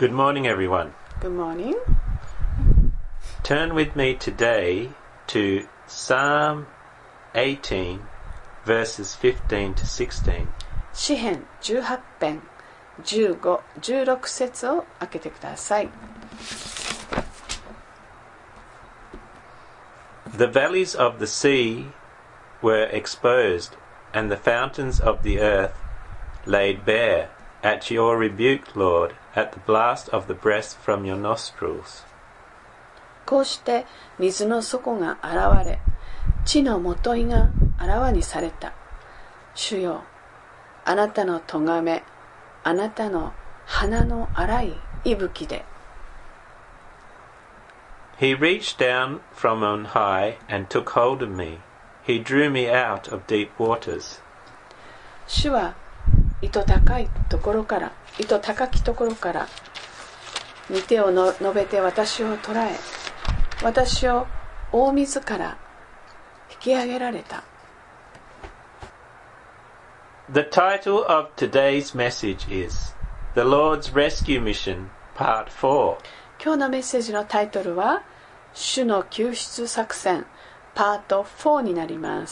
Good morning, everyone. Good morning. Turn with me today to Psalm 18, verses 15 to 16. 詩編18編15、16節を開けてください。 The valleys of the sea were exposed, and the fountains of the earth laid bare at your rebuke, Lord, at the blast of the breath from your nostrils. こうして水の底が現れ、地のもといがあらわにされた。主よ、あなたの咎め、あなたの鼻の荒い息吹で。 He reached down from on high and took hold of me. He drew me out of deep waters. 主は糸高きところから御手を伸べて私を捕らえ、私を大水から引き上げられた。 The title of today's message is The Lord's Rescue Mission, Part 4. 今日のメッセージのタイトルは主の救出作戦パート4になります。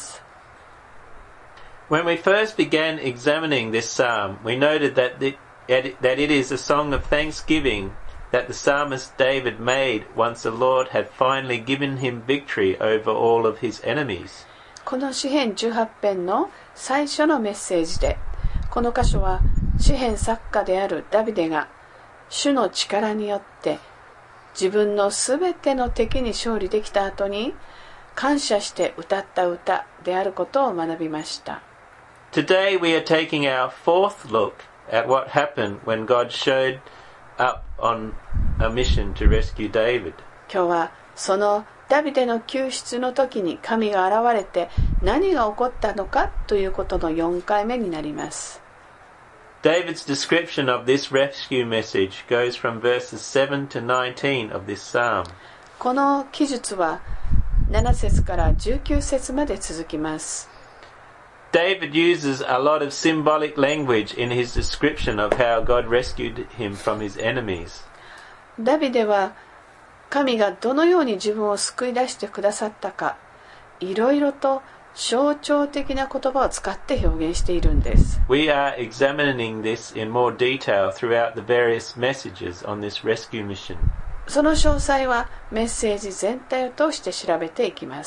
When we first began examining this psalm, we noted that it is a song of thanksgiving that the psalmist David made once the Lord had finally given him victory over all of his enemies. この詩編18編の最初のメッセージで、この箇所は詩編作家であるダビデが主の力によって自分のすべての敵に勝利できた後に感謝して歌った歌であることを学びました。 Today we are taking our fourth look at what happened when God showed up on a mission to rescue David. 今日はそのダビデの救出の時に神が現れて何が起こったのかということの4回目になります。 David's description of this rescue message goes from verses 7 to 19 of this psalm. この記述は7節から19節まで続きます。 David uses a lot of symbolic language in his description of how God rescued him from his enemies. ダビデは神がどのように自分を救い出してくださったか、いろいろと象徴的な言葉を使って表現しているんです。 We are examining this in more detail throughout the various messages on this rescue mission. その詳細はメッセージ全体を通して調べていきます。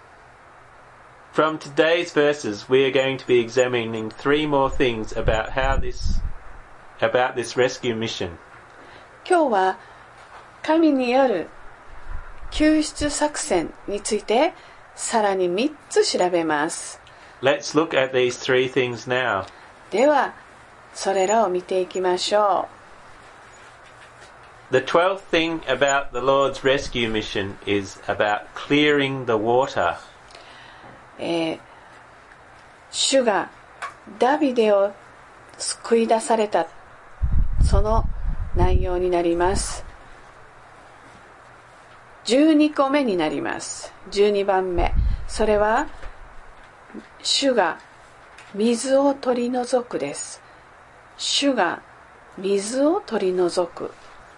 From today's verses, we are going to be examining three more things about this rescue mission. 今日は神による救出作戦についてさらに3つ調べます。 Let's look at these three things now. では、それらを見ていきましょう。The 12th thing about the Lord's rescue mission is about clearing the water. 主がダビデを救い出されたその内容になります。12個目になります。12番目。それは主が水を取り除くです。主が水を取り除く。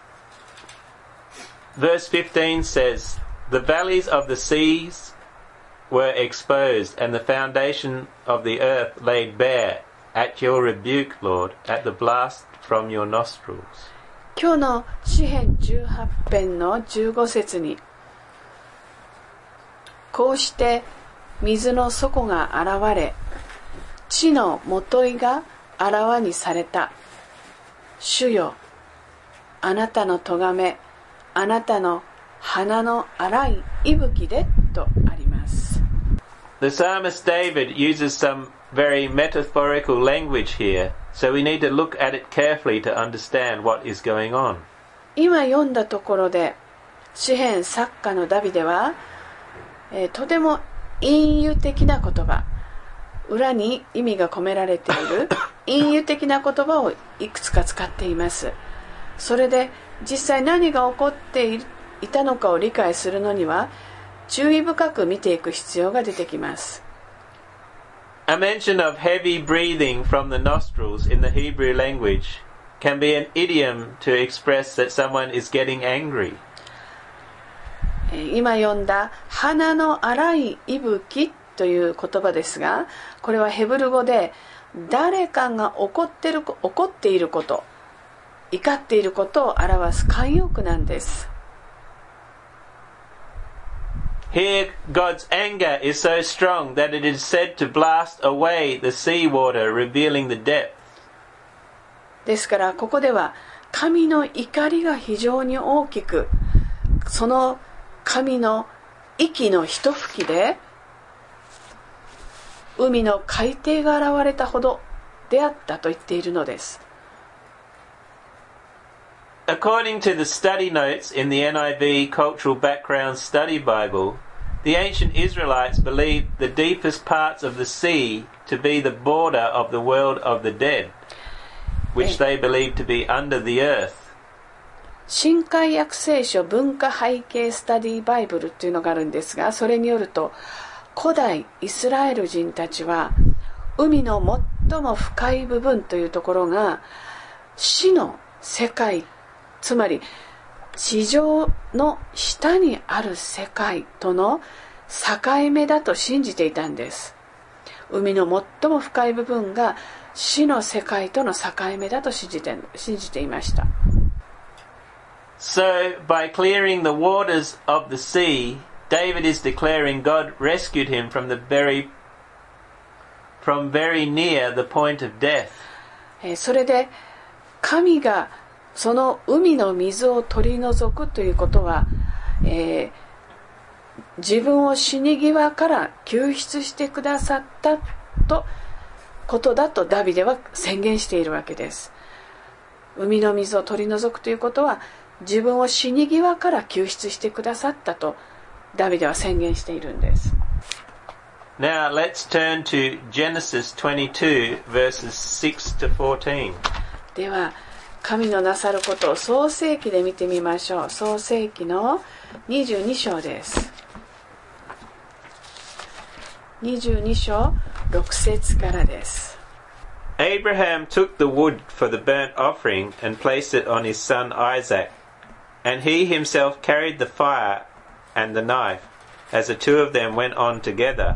Verse 15 says, The valleys of the seas were exposed, and the foundation of the earth laid bare at your rebuke, Lord, at the blast from your nostrils. 今日の詩編18編の15節に、こうして水の底が現れ、地のもといがあらわにされた。主よ、あなたの咎め、あなたの鼻の荒い息吹でとあります。 The psalmist David uses some very metaphorical language here, so we need to look at it carefully to understand what is going on. 今読んだところで、詩編作家のダビデは、とても隠喩的な言葉、裏に意味が込められている隠喩的な言葉をいくつか使っています。それで実際何が起こっていたのかを理解するのには注意深く見ていく必要が出てきます。 A mention of heavy breathing from the nostrils in the Hebrew language can be an idiom to express that someone is getting angry. 今読んだ鼻の荒い息吹という言葉ですが、これはヘブル語で誰かが怒っていること、怒っていることを表す慣用句なんです。 Here, God's anger is so strong that it is said to blast away the sea water, revealing the depth. ですからここでは神の怒りが非常に大きく、その神の息の一吹きで海の海底が現れたほどであったと言っているのです。 According to the study notes in the NIV Cultural Background Study Bible, the ancient Israelites believed the deepest parts of the sea to be the border of the world of the dead, which they believed to be under the earth. 新海訳聖書文化背景スタディバイブルというのがあるんですが、それによると古代イスラエル人たちは海の最も深い部分というところが死の世界、つまり地上の下にある世界との境目だと信じていたんです。海の最も深い部分が死の世界との境目だと信じていました。 So, by clearing the waters of the sea, David is declaring God rescued him from very near the point of death. それで神がその海の水を取り除くということは、自分を死に際から救出してくださったことだとダビデは宣言しているわけです。海の水を取り除くということは自分を死に際から救出してくださったとダビデは宣言しているんです。 Now let's turn to Genesis 22 verses 6 to 14. では神のなさることを創世記で見てみましょう。創世記の22章です。22章6節からです。 Abraham took the wood for the burnt offering and placed it on his son Isaac, and he himself carried the fire and the knife, as the two of them went on together.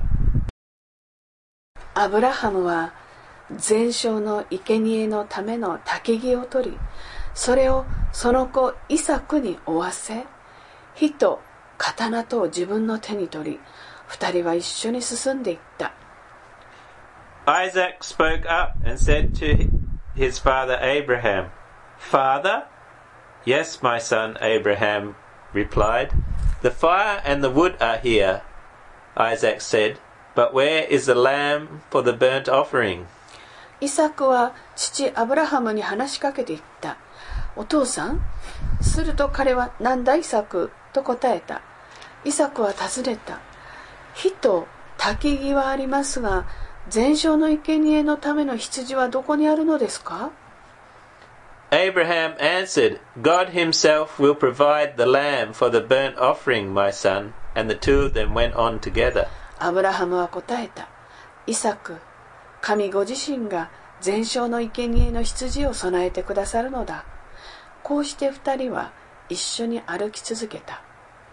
アブラハムは全焼の生贄のための焚き木を取り、それをその子イサクに負わせ、火と刀とを自分の手に取り、二人は一緒に進んでいった。 Isaac spoke up and said to his father Abraham, Father? Yes, my son, Abraham replied. The fire and the wood are here, Isaac said, but where is the lamb for the burnt offering? イサクは父アブラハムに話しかけていった。お父さん？すると彼は、なんだイサク？と答えた。イサクは尋ねた。火と焚き木はありますが、全焼の生贄のための羊はどこにあるのですか？ Abraham answered, God himself will provide the lamb for the burnt offering, my son. And the two of them went on together. アブラハムは答えた。イサク、神ご自身が全焼の生贄の羊を備えてくださるのだ。こうして二人は一緒に歩き続けた。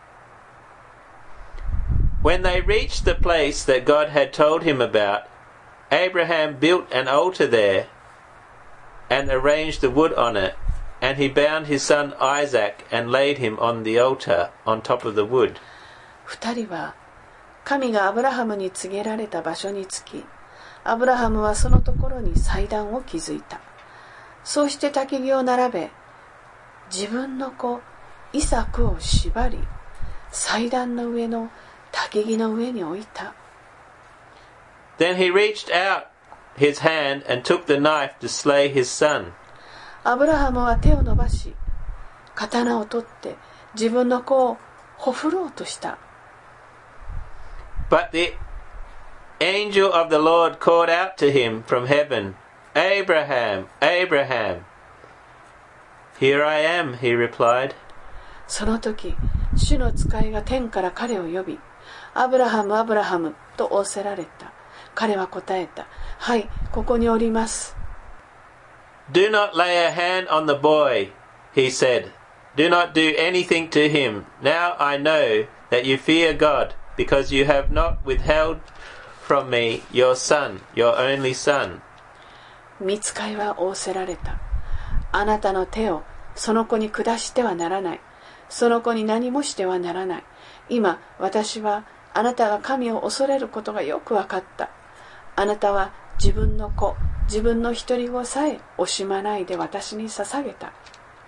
When they reached the place that God had told him about, Abraham built an altar there and arranged the wood on it, and he bound his son Isaac and laid him on the altar on top of the wood. 二人は神がアブラハムに告げられた場所に着き、アブラハムはそのところに祭壇を築いた。そうして焚き木を並べ、自分の子イサクを縛り、祭壇の上の焚き木の上に置いた。 Then he reached out his hand and took the knife to slay his son. アブラハムは手を伸ばし、刀を取って自分の子をほふろうとした。 But the angel of the Lord called out to him from heaven, Abraham, Abraham. Here I am, he replied. その時、主の使いが天から彼を呼び、アブラハム、アブラハムと仰せられた。彼は答えた。はい、ここにおります。 Do not lay a hand on the boy, he said. Do not do anything to him. Now I know that you fear God, because you have not withheld from me your son, your only son. 御使いは仰せられた。あなたの手をその子に下してはならない。その子に何もしてはならない。今、私はあなたが神を恐れることがよくわかった。あなたは自分の子、自分の独り子さえ惜しまないで私に捧げた。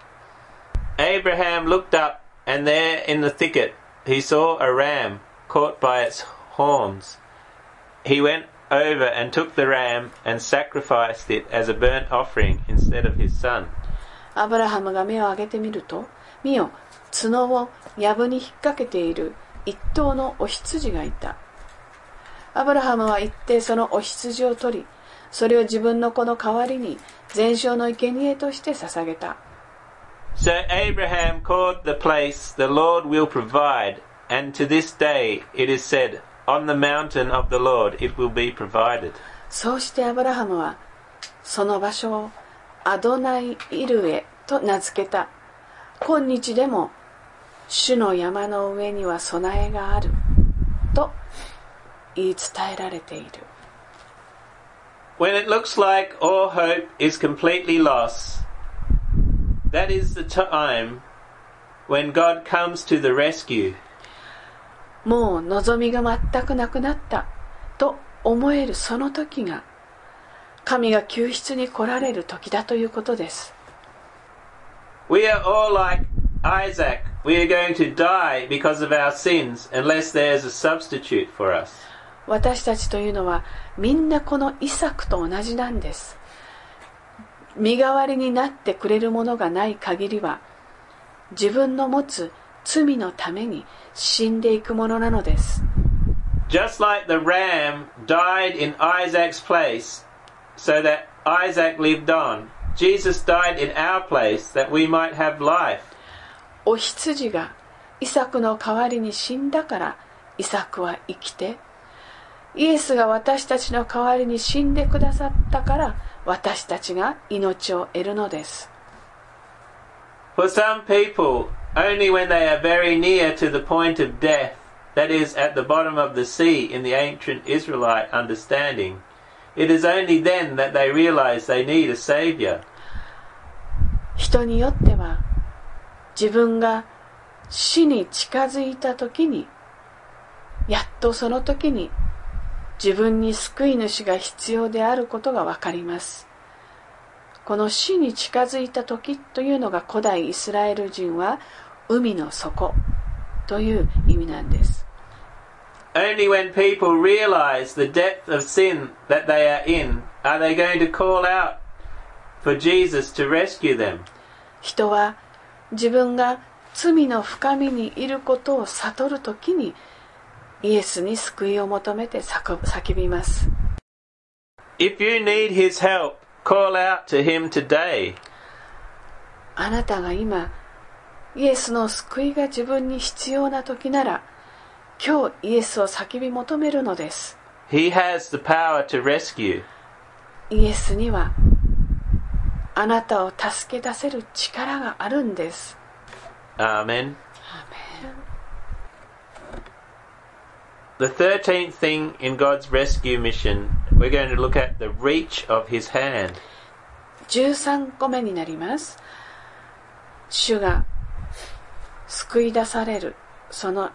Abraham looked up, and there in the thicket he saw a ram caught by its horns. He went over and took the ram and sacrificed it as a burnt offering instead of his son. アブラハムが目を上げてみると、見よ、角を藪に引っ掛けている一頭のお羊がいた。アブラハムは行ってそのお羊を取り、それを自分の子の代わりに全焼の生贄として捧げた。 So Abraham called the place, the Lord will provide, and to this day it is said, on the mountain of the Lord it will be provided. そうしてアブラハムはその場所をアドナイイルエと名付けた。今日でも主の山の上には備えがあると言い伝えられている。 When it looks like all hope is completely lost, that is the time when God comes to the rescue. もう望みが全くなくなったと思えるその時が神が救出に来られる時だということです。 We are all like Isaac. We are going to die because of our sins unless there is a substitute for us. 私たちというのはみんなこのイサクと同じなんです。身代わりになってくれるものがない限りは自分の持つ罪のために死んでいくものなのです。 Just like the ram died in Isaac's place so that Isaac lived on, Jesus died in our place that we might have life. お羊がイサクの代わりに死んだからイサクは生きて、イエスが私たちの代わりに死んでくださったから私たちが命を得るのです。 For some people, only when they are very near to the point of death, that is, at the bottom of the sea in the ancient Israelite understanding, it is only then that they realize they need a Saviour. 人によっては自分が死に近づいた時に、やっとその時に自分に救い主が必要であることがわかります。この死に近づいた時というのが古代イスラエル人は海の底という意味なんです。 Only when people realize the depth of sin that they are in are they going to call out for Jesus to rescue them. 人は自分が罪の深みにいることを悟るときにイエスに救いを求めて叫びます。 If you need his help, call out to him today. あなたが今イエスの救いが自分に必要な時なら今日イエスを叫び求めるのです。 He has the power to rescue. イエスにはあなたを助け出せる力があるんです。 Amen. The 13th thing in God's rescue mission, we're going to look at the reach of his hand. 13個目になります。主が救い出されるその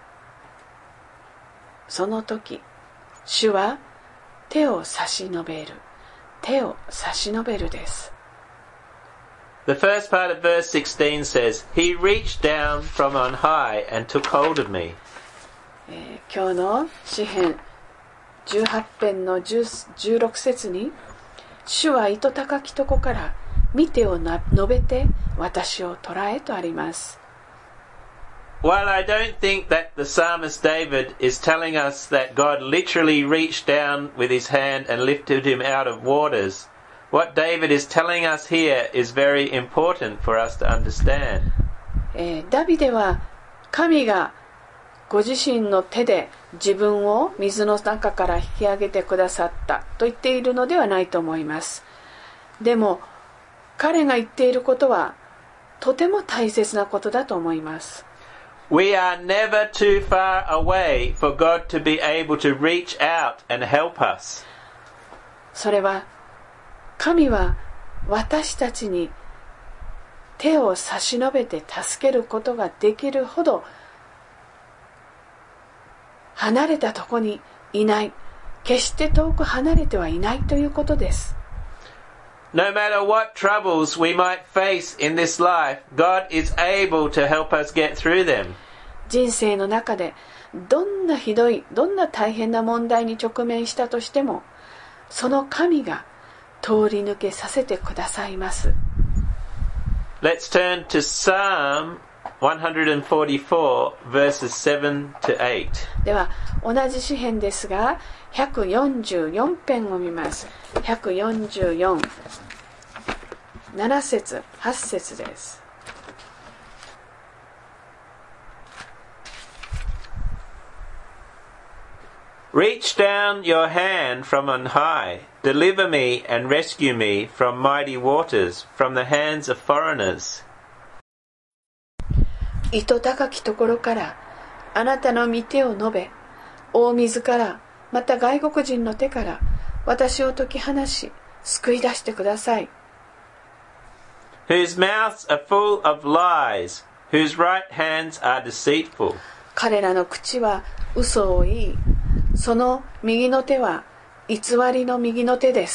時、主は手を差し伸べる。手を差し伸べるです。 The first part of verse 16 says, He reached down from on high and took hold of me. 今日の詩編18編の16節に、主は糸高きとこから御手を伸べて私を捕らえとあります。 While I don't think that the psalmist David is telling us that God literally reached down with his hand and lifted him out of waters, what David is telling us here is very important for us to understand. ダビデは神がご自身の手で自分を水の中から引き上げてくださったと言っているのではないと思います。でも彼が言っていることはとても大切なことだと思います。 We are never too far away for God to be able to reach out and help us. それは神は私たちに手を差し伸べて助けることができるほど離れたところにいない、決して遠く離れてはいないということです。 No matter what troubles we might face in this life, God is able to help us get through them. 人生の中でどんなひどい、どんな大変な問題に直面したとしても、その神が通り抜けさせてくださいます。 Let's turn to Psalm 144 verses 7 to 8. では同じ詩編ですが144編を見ます。144、7節8節です。 Reach down your hand from on high, deliver me and rescue me from mighty waters, from the hands of foreigners. 糸高きところからあなたの御手を伸べ、大水からまた外国人の手から私を解き放し救い出してください。 Whose mouths are full of lies, whose right hands are deceitful. 彼らの口は嘘を言い、その右の手は偽りの右の手です。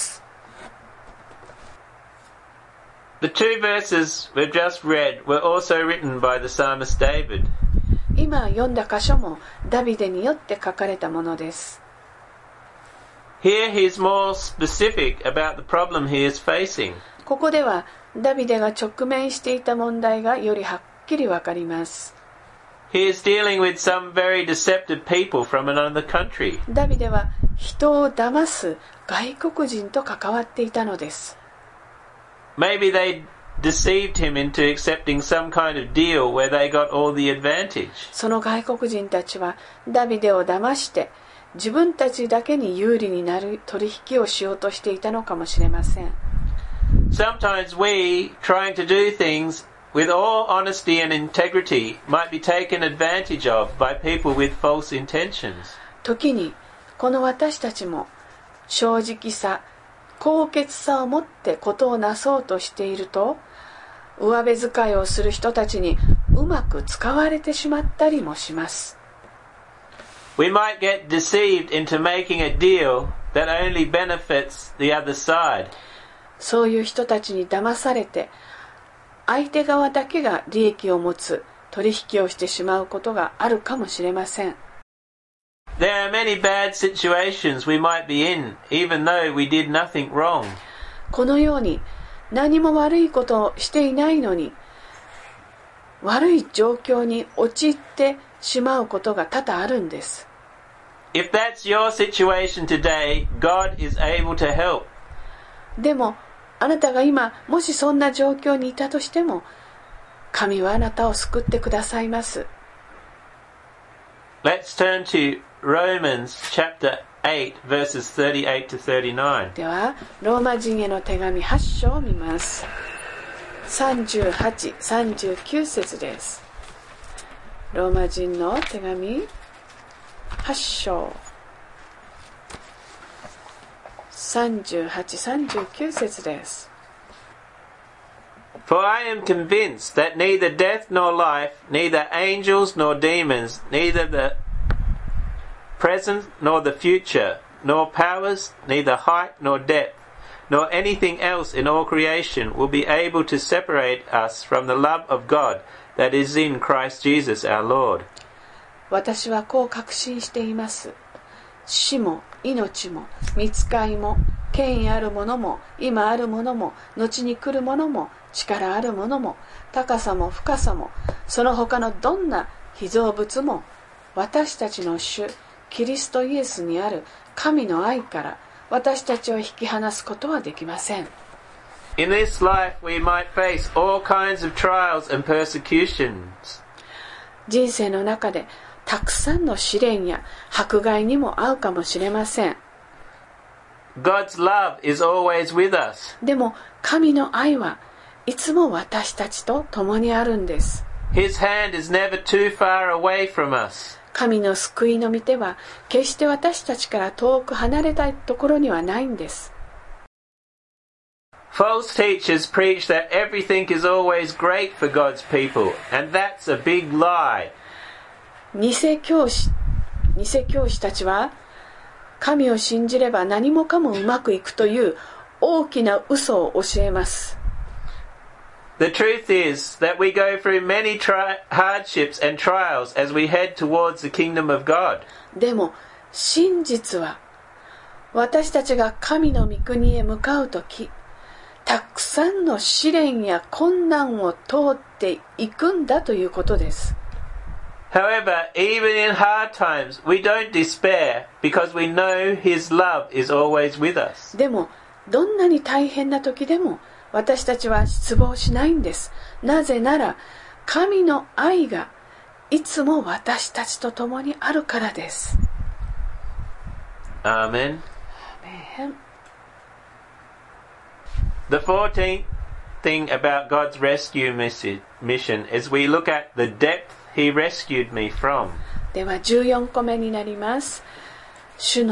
The two verses we've just read were also written by the psalmist David. 今読んだ箇所もダビデによって書かれたものです。 Here he is more specific about the problem he is facing. ここではダビデが直面していた問題がよりはっきりわかります。 He is dealing with some very deceptive people from another country. ダビデは人を騙す外国人と関わっていたのです。 Maybe they deceived him into accepting some kind of deal where they got all the advantage. その外国人たちはダビデを騙して自分たちだけに有利になる取引をしようとしていたのかもしれません。 Sometimes we, trying to do things with all honesty and integrity, might be taken advantage of by people with false intentions. 時にこの私たちも正直さ、高潔さを持ってことをなそうとしていると、上辺遣いをする人たちにうまく使われてしまったりもします。 We might get deceived into making a deal that only benefits the other side. そういう人たちに騙されて、相手側だけが利益を持つ取引をしてしまうことがあるかもしれません。 There are many bad situations we might be in, even though we did nothing wrong. このように何も悪いことをしていないのに悪い状況に陥ってしまうことが多々あるんです。 If that's your situation today, God is able to help. でもあなたが今もしそんな状況にいたとしても、神はあなたを救ってくださいます。 Let's turn to Romans chapter 8 verses 38 to 39. ではローマ人への手紙8章を見ます。38、39節です。ローマ人の手紙8章38、39節です。 For I am convinced that neither death nor life, neither angels nor demons, neither the present nor the future, nor powers, neither height nor depth, nor anything else in all creation will be able to separate us from the love of God that is in Christ Jesus our Lord. 私はこう確信しています。死も命も御使いも権威あるものも今あるものも後に来るものも力あるものも高さも深さもその他のどんな被造物も私たちの主キリストイエスにある神の愛から私たちを引き離すことはできません。 In this life we might face all kinds of trials and persecutions. 人生の中でたくさんの試練や迫害にも遭うかもしれません。 God's love is always with us. でも神の愛はいつも私たちと共にあるんです。 His hand is never too far away from us. 神の救いの御手は決して私たちから遠く離れたところにはないんです。 False teachers preach that everything is always great for God's people, and that's a big lie. 偽教師たちは神を信じれば何もかもうまくいくという大きな嘘を教えます。 The truth is that we go through many hardships and trials as we head towards the kingdom of God. でも真実は私たちが神の御国へ向かうとき、たくさんの試練や困難を通っていくんだということです。 However, even in hard times, we don't despair because we know His love is always with us. でもどんなに大変な時でも私たちは失望しないんです。なぜなら神の愛がいつも私たちと共にあるからです。 Amen. The 14th thing about God's rescue mission is we look at the depth He rescued me from. では14個目になります。主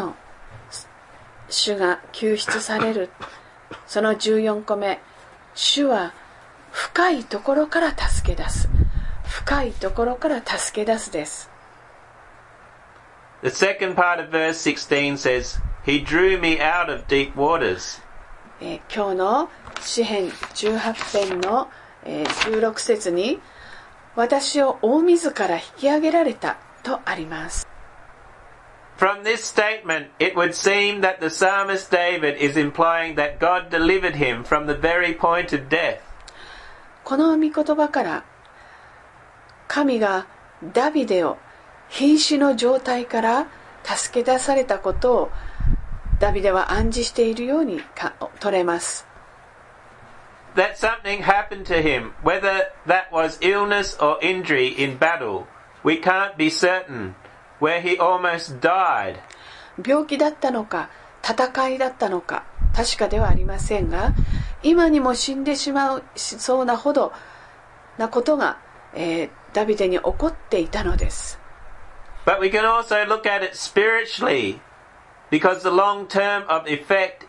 が救出される。その14個目。主は深いところから助け出す。深いところから助け出すです。 The second part of verse 16 says, He drew me out of deep waters. 今日の詩編18編の16節に、私を大水から引き上げられたとあります。 From this statement, it would seem that the psalmist David is implying that God delivered him from the very point of death. この御言葉から神がダビデを瀕死の状態から助け出されたことをダビデは暗示しているように取れます。 That something happened to him, whether that was illness or injury in battle, we can't be certain, where he almost died. 病気だったのか戦いだったのか確かではありませんが、今にも死んでしまうそうなほどなことが、ダビデに起こっていたのです。 But we can also look at it spiritually, because the long-term effect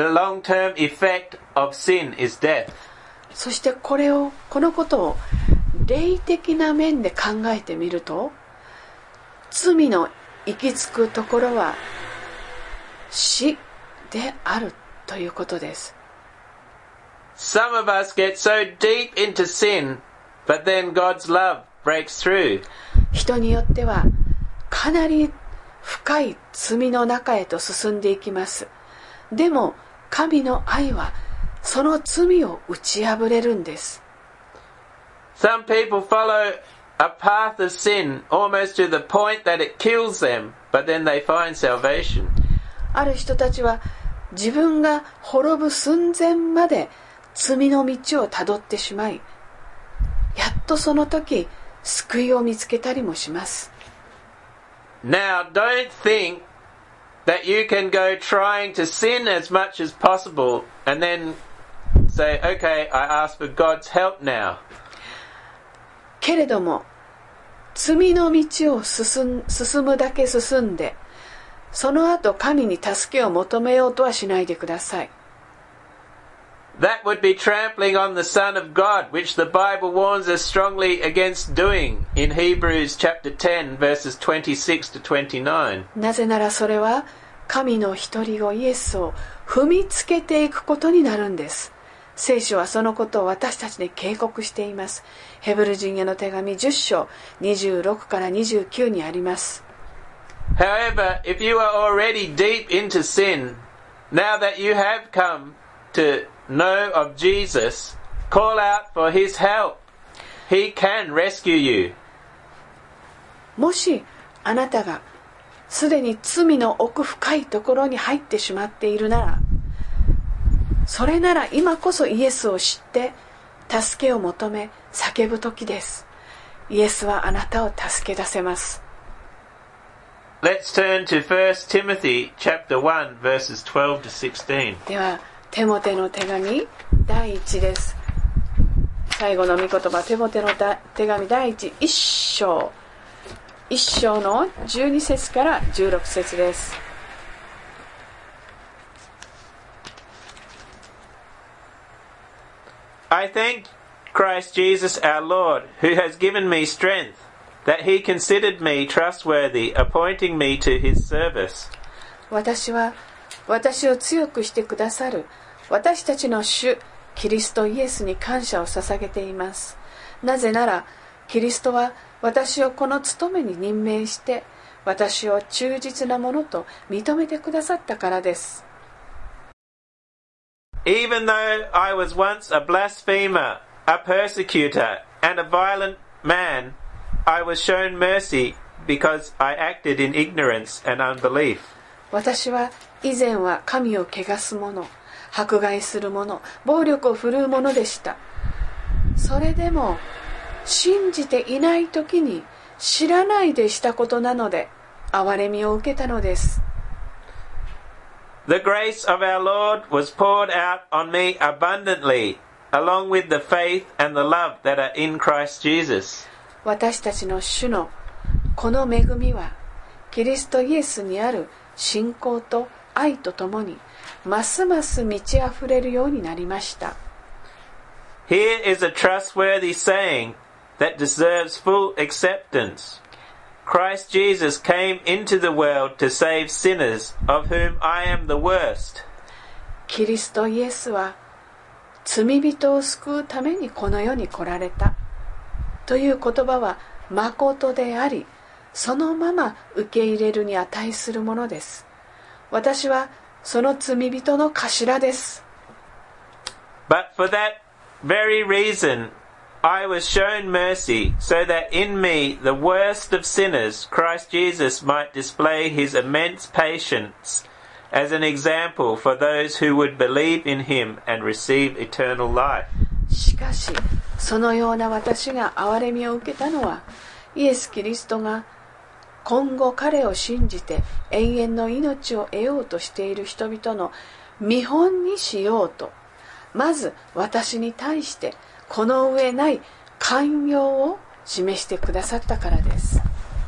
of sin is death. そしてこのことを霊的な面で考えてみると、罪の行き着くところは死であるということです。 Some of us get so deep into sin, but then God's love breaks through. 人によってはかなり深い罪の中へと進んでいきます。でも神の愛はその罪を打ち破れるんです。 Some people follow a path of sin almost to the point that it kills them, but then they find salvation. ある人たちは自分が滅ぶ寸前まで罪の道をたどってしまい、やっとその時救いを見つけたりもします。 Now, don't think that you can go trying to sin as much as possible and then say, okay, I ask for God's help now. けれども罪の道を進むだけ進んで、その後神に助けを求めようとはしないでください。 That would be trampling on the Son of God, which the Bible warns us strongly against doing in Hebrews chapter 10 verses 26 to 29. なぜならそれは神の一人子イエスを踏みつけていくことになるんです。聖書はそのことを私たちに警告しています。ヘブル人への手紙10章26から29にあります。 However, if you are already deep into sin, now that you have come to know of Jesus, call out for His help. He can rescue you. もしあなたがすでに罪の奥深いところに入ってしまっているなら、それなら今こそイエスを知って助けを求め叫ぶ時です。イエスはあなたを助け出せます。 Let's turn to 1 Timothy chapter 1 verses 12 to 16. ではテモテの手紙第1です。 最後の御言葉、テモテの手紙第1章の12節から16節です。 I thank Christ Jesus our Lord, who has given me strength, that he considered me trustworthy, appointing me to his service. 私は私を強くしてくださる私たちの主キリストイエスに感謝を捧げています。なぜならキリストは私をこの務めに任命して私を忠実なものと認めてくださったからです。 Even though I was once a blasphemer, a persecutor, and a violent man, I was shown mercy because I acted in ignorance and unbelief. 私は以前は神を汚す者、迫害する者、暴力を振るう者でした。それでも信じていない時に知らないでしたことなので憐れみを受けたのです。 The grace of our Lord was poured out on me abundantly, along with the faith and the love that are in Christ Jesus. 私たちの主のこの恵みはキリストイエスにある信仰と愛とともにますます満ち溢れるようになりました。 Here is a trustworthy saying that deserves full acceptance. Christ Jesus came into the world to save sinners, of whom I am the worst. キリストイエスは罪人を救うためにこの世に来られたという言葉は誠であり、そのまま受け入れるに値するものです。私はその罪人の頭です。 But for that very reason, I was shown mercy, so that in me, the worst of sinners, Christ Jesus might display his immense patience as an example for those who would believe in him and receive eternal life. しかし、そのような私が憐れみを受けたのは、イエス・キリストが今後彼を信じて永遠の命を得ようとしている人々の見本にしようと、まず私に対してこの上ない寛容を示してくださったからです。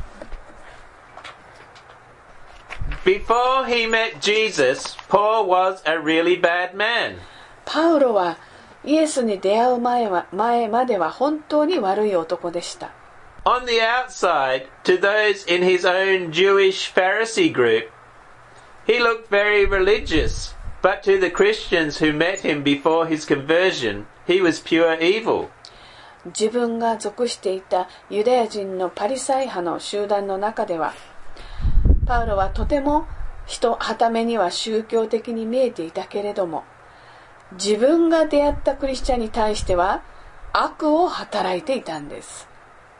Before he met Jesus, Paul was a really bad man. パウロはイエスに出会う前までは本当に悪い男でした。 On the outside, to those in his own Jewish Pharisee group, he looked very religious, but to the Christians who met him before his conversion, he was pure evil. 自分が属していたユダヤ人のパリサイ派の集団の中では、パウロはとても傍目には宗教的に見えていたけれども、自分が出会ったクリスチャンに対しては悪を働いていたんです。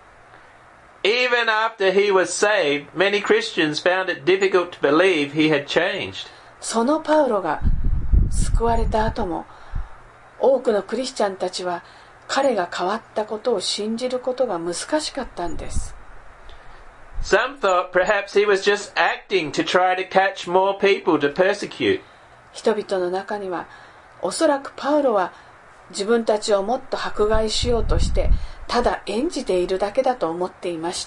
Even after he was saved, many Christians found it difficult to believe he had changed. そのパウロが救われた後も、多くのクリスチャンたちは彼が変わったことを信じることが難しかったんです。 Some thought perhaps he was just acting to try to catch more people to persecute. 人々の中には、おそらくパウロは自分たちをもっと迫害しようとして、ただ演じているだけだと思っていました。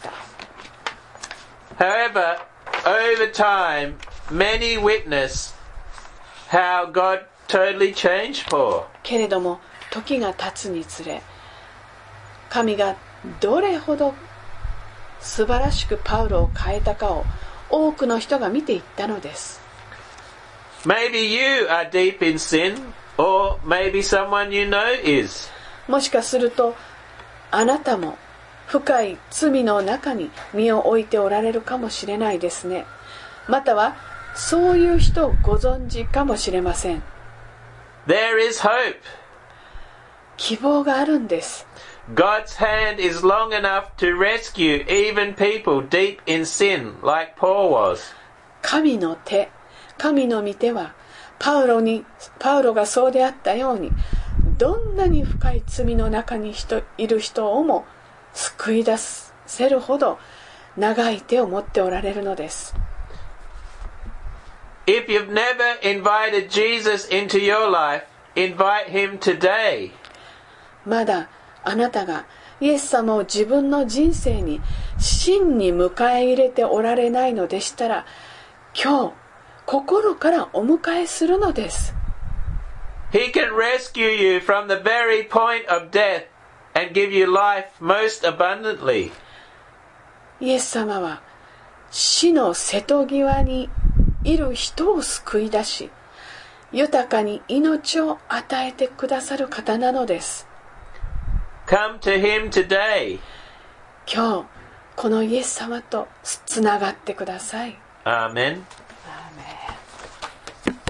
However, over time, many witness how God totally changed Paul. けれども、時が経つにつれ、神がどれほど素晴らしくパウロを変えたかを多くの人が見ていったのです。 Maybe you are deep in sin, or maybe someone you know is. もしかすると、あなたも深い罪の中に身を置いておられるかもしれないですね。またはそういう人をご存知かもしれません。 There is hope. 希望があるんです。 God's hand is long enough to rescue even people deep in sin, like Paul was. 神の手、神の御手はパウロがそうであったように、どんなに深い罪の中にいる人をも救い出せるほど長い手を持っておられるのです。 If you've never invited Jesus into your life, invite him today. まだあなたがイエス様を自分の人生に真に迎え入れておられないのでしたら、今日心からお迎えするのです。 He can rescue you from the very point of death and give you life most abundantly. イエス様は死の瀬戸際にいる人を救い出し、豊かに命を与えてくださる方なのです。 Come to him today. 今日このイエス様とつながってください。 Amen.